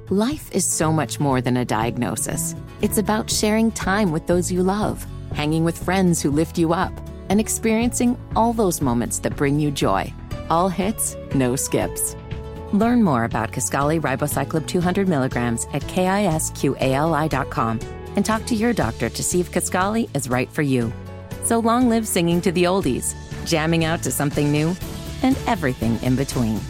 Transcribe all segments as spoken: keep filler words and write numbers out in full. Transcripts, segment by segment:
Life is so much more than a diagnosis. It's about sharing time with those you love, hanging with friends who lift you up, and experiencing all those moments that bring you joy. All hits, no skips. Learn more about Kisqali Ribociclib two hundred milligrams at kisqali dot com and talk to your doctor to see if Kisqali is right for you. So long live singing to the oldies, jamming out to something new, and everything in between.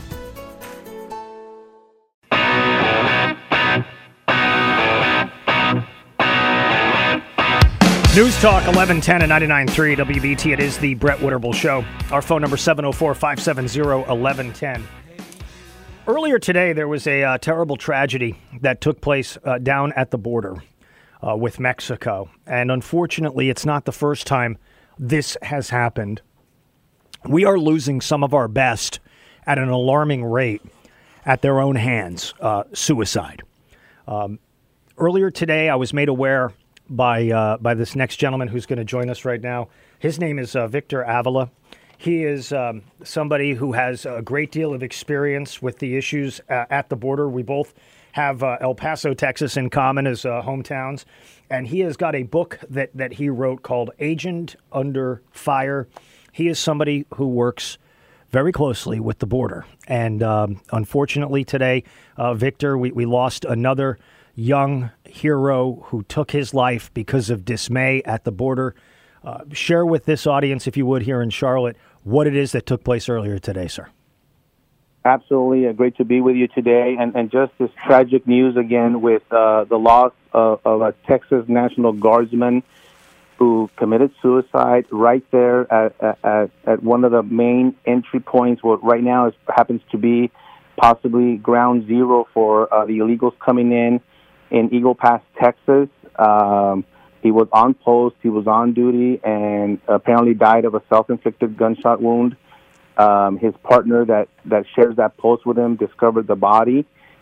News Talk eleven ten and ninety-nine point three W B T. It is the Brett Winterble Show. Our phone number seven oh four, five seven oh, eleven ten. Earlier today, there was a uh, terrible tragedy that took place uh, down at the border uh, with Mexico. And unfortunately, it's not the first time this has happened. We are losing some of our best at an alarming rate at their own hands, uh, suicide. Um, earlier today, I was made aware by uh, by this next gentleman who's going to join us right now. His name is uh, Victor Avila. He is um, somebody who has a great deal of experience with the issues uh, at the border. We both have uh, El Paso, Texas in common as uh, hometowns. And he has got a book that, that he wrote called Agent Under Fire. He is somebody who works very closely with the border. And um, unfortunately today, uh, Victor, we, we lost another young hero who took his life because of dismay at the border. Uh, share with this audience, if you would, here in Charlotte, what it is that took place earlier today, sir. Absolutely. Uh, great to be with you today. And, and just this tragic news again with uh, the loss of, of a Texas National Guardsman who committed suicide right there at, at, at one of the main entry points, what right now is, happens to be possibly ground zero for uh, the illegals coming in. in Eagle Pass, Texas. Um, he was on post, he was on duty, and apparently died of a self-inflicted gunshot wound. Um, his partner that, that shares that post with him discovered the body.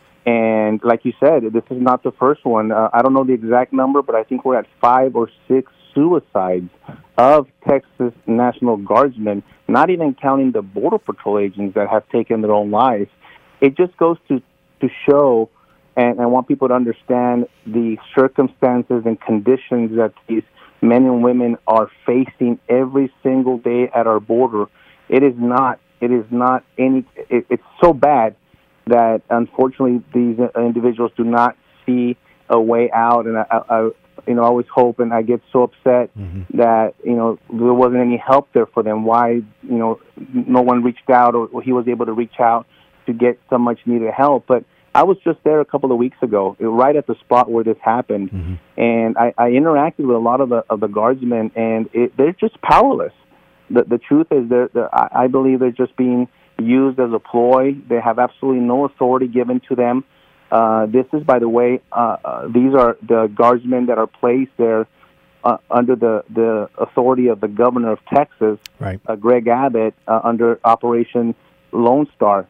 And like you said, this is not the first one. Uh, I don't know the exact number, but I think we're at five or six suicides of Texas National Guardsmen, not even counting the Border Patrol agents that have taken their own lives. It just goes to, to show, and I want people to understand the circumstances and conditions that these men and women are facing every single day at our border. It is not, it is not any, it, it's so bad that unfortunately these individuals do not see a way out. And I, I you know, I always hope, and I get so upset mm-hmm. that, you know, there wasn't any help there for them. Why, you know, no one reached out, or he was able to reach out to get some much needed help. But I was just there a couple of weeks ago, right at the spot where this happened, mm-hmm. and I, I interacted with a lot of the of the guardsmen, and it, they're just powerless. The the truth is, they're, they're, I, I believe they're just being used as a ploy. They have absolutely no authority given to them. Uh, this is, by the way, uh, uh, these are the guardsmen that are placed there uh, under the, the authority of the governor of Texas, right. uh, Greg Abbott, uh, under Operation Lone Star.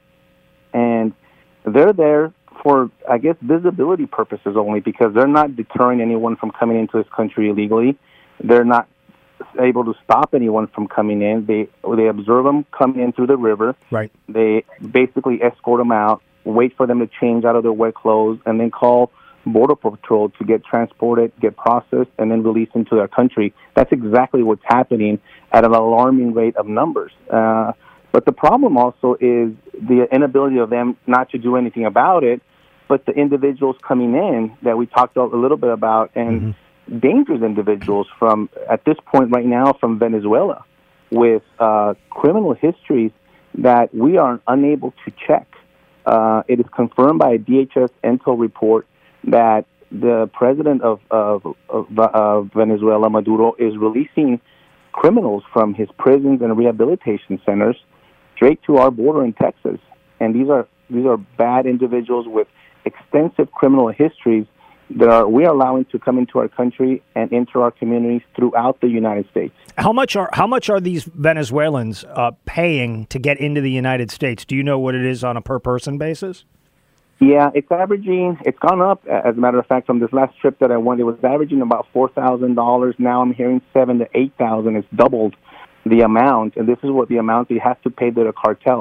And they're there for, I guess, visibility purposes only, because they're not deterring anyone from coming into this country illegally. They're not able to stop anyone from coming in. They they observe them coming in through the river. Right. They basically escort them out, wait for them to change out of their wet clothes, and then call Border Patrol to get transported, get processed, and then released into their country. That's exactly what's happening at an alarming rate of numbers. Uh, but the problem also is the inability of them not to do anything about it, but the individuals coming in that we talked a little bit about, and mm-hmm. dangerous individuals from, at this point right now, from Venezuela with uh, criminal histories that we are unable to check. Uh, it is confirmed by a D H S Intel report that the president of, of, of, of Venezuela, Maduro, is releasing criminals from his prisons and rehabilitation centers straight to our border in Texas. And these are these are bad individuals with extensive criminal histories that are, we are allowing to come into our country and enter our communities throughout the United States. How much are how much are these Venezuelans uh, paying to get into the United States? Do you know what it is on a per person basis? Yeah, it's averaging. It's gone up. As a matter of fact, from this last trip that I went, it was averaging about four thousand dollars. Now I'm hearing seven to eight thousand. It's doubled the amount, and this is what the amount they have to pay to the cartels.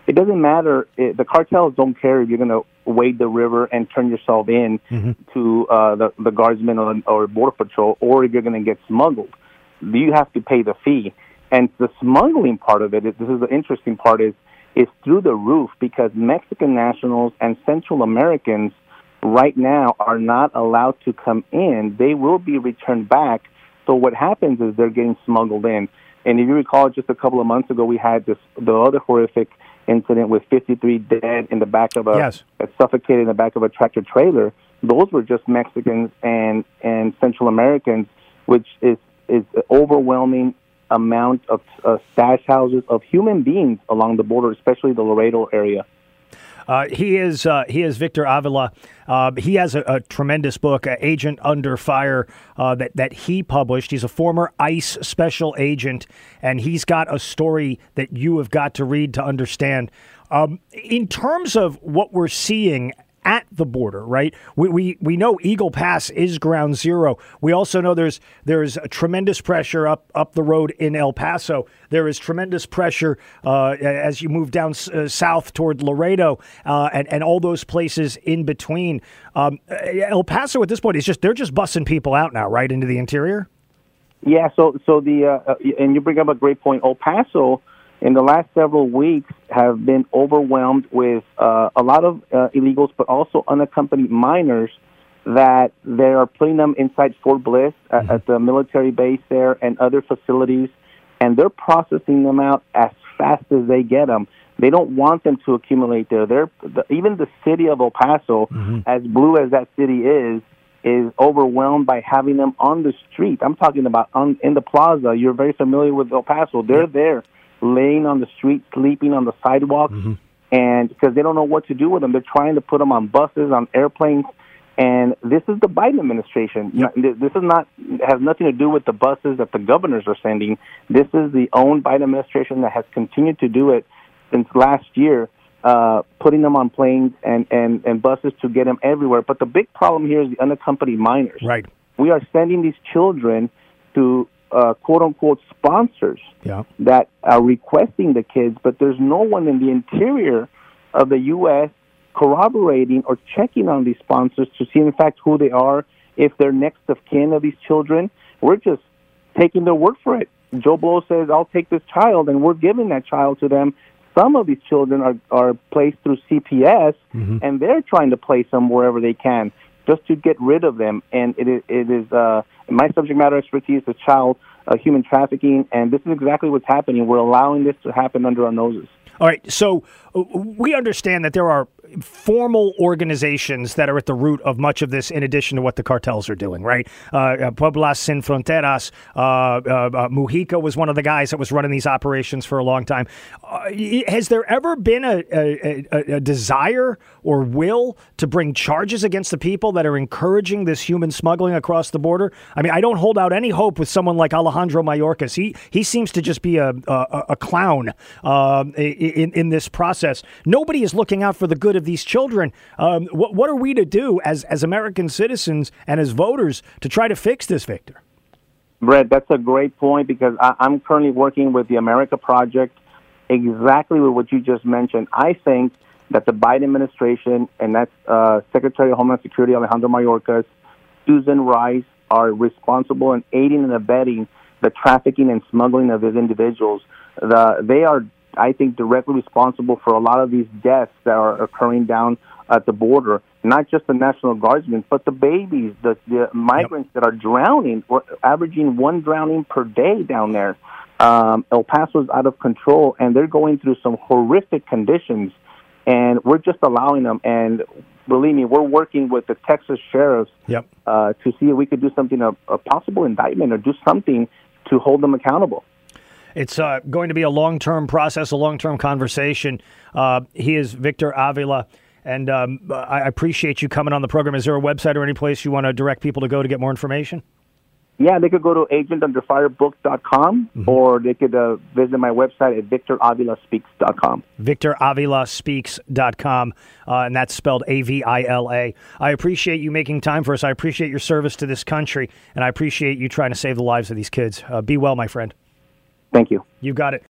it doesn't matter. It, the cartels don't care if you're going to wade the river and turn yourself in mm-hmm. to uh, the, the guardsmen or, or Border Patrol, or if you're going to get smuggled. You have to pay the fee. And the smuggling part of it, this is the interesting part, is, is through the roof because Mexican nationals and Central Americans right now are not allowed to come in. They will be returned back. So what happens is they're getting smuggled in. And if you recall, just a couple of months ago, we had this the other horrific incident with fifty-three dead in the back of a yes. suffocated in the back of a tractor trailer. Those were just Mexicans and and Central Americans, which is is an overwhelming amount of uh, stash houses of human beings along the border, especially the Laredo area. Uh, he is uh, he is Victor Avila. Uh, he has a, a tremendous book, uh, Agent Under Fire, uh, that that he published. He's a former ICE special agent, and he's got a story that you have got to read to understand. Um, in terms of what we're seeing at the border, right? We, we we know Eagle Pass is ground zero. We also know there's there's a tremendous pressure up up the road in El Paso. There is tremendous pressure uh, as you move down uh, south toward Laredo uh, and and all those places in between. Um, El Paso at this point is just they're just bussing people out now, right, into the interior. Yeah. So so the uh, and you bring up a great point. El Paso, in the last several weeks, have been overwhelmed with uh, a lot of uh, illegals, but also unaccompanied minors that they are putting them inside Fort Bliss at, mm-hmm. at the military base there and other facilities, and they're processing them out as fast as they get them. They don't want them to accumulate there. They're, the, even the city of El Paso, mm-hmm. as blue as that city is, is overwhelmed by having them on the street. I'm talking about on, in the plaza. You're very familiar with El Paso. They're yeah. there, laying on the street, sleeping on the sidewalk, mm-hmm. and because they don't know what to do with them. They're trying to put them on buses, on airplanes, and this is the Biden administration. Yep. This is not has nothing to do with the buses that the governors are sending. This is the own Biden administration that has continued to do it since last year, uh, putting them on planes and, and, and buses to get them everywhere. But the big problem here is the unaccompanied minors. Right. We are sending these children to Uh, quote-unquote sponsors yeah. that are requesting the kids, but there's no one in the interior of the U S corroborating or checking on these sponsors to see, in fact, who they are, if they're next of kin of these children. We're just taking their word for it. Joe Blow says, I'll take this child, and we're giving that child to them. Some of these children are, are placed through C P S, mm-hmm. and they're trying to place them wherever they can, just to get rid of them. And it is, it is uh, my subject matter expertise is child uh, human trafficking, and this is exactly what's happening. We're allowing this to happen under our noses. All right, so uh, we understand that there are formal organizations that are at the root of much of this, in addition to what the cartels are doing, right? Uh, Pueblas Sin Fronteras, uh, uh, uh, Mujica was one of the guys that was running these operations for a long time. Uh, has there ever been a, a, a, a desire or will to bring charges against the people that are encouraging this human smuggling across the border? I mean, I don't hold out any hope with someone like Alejandro Mayorkas. He he seems to just be a a, a clown uh, in in this process. Nobody is looking out for the good of these children. Um, what, what are we to do as, as American citizens and as voters to try to fix this, Victor? Brett, that's a great point, because I, I'm currently working with the America Project exactly with what you just mentioned. I think that the Biden administration, and that's uh, Secretary of Homeland Security Alejandro Mayorkas, Susan Rice, are responsible in aiding and abetting the trafficking and smuggling of these individuals. The, they are I think, directly responsible for a lot of these deaths that are occurring down at the border. Not just the National Guardsmen, but the babies, the, the migrants yep. that are drowning. We're averaging one drowning per day down there. Um, El Paso's out of control, and they're going through some horrific conditions, and we're just allowing them. And believe me, we're working with the Texas sheriffs yep. uh, to see if we could do something, a, a possible indictment, or do something to hold them accountable. It's uh, going to be a long-term process, a long-term conversation. Uh, he is Victor Avila, and um, I appreciate you coming on the program. Is there a website or any place you want to direct people to go to get more information? Yeah, they could go to agent under fire book dot com, mm-hmm. or they could uh, visit my website at victor avila speaks dot com. victor avila speaks dot com, uh, and that's spelled A V I L A. I appreciate you making time for us. I appreciate your service to this country, and I appreciate you trying to save the lives of these kids. Uh, be well, my friend. Thank you. You got it.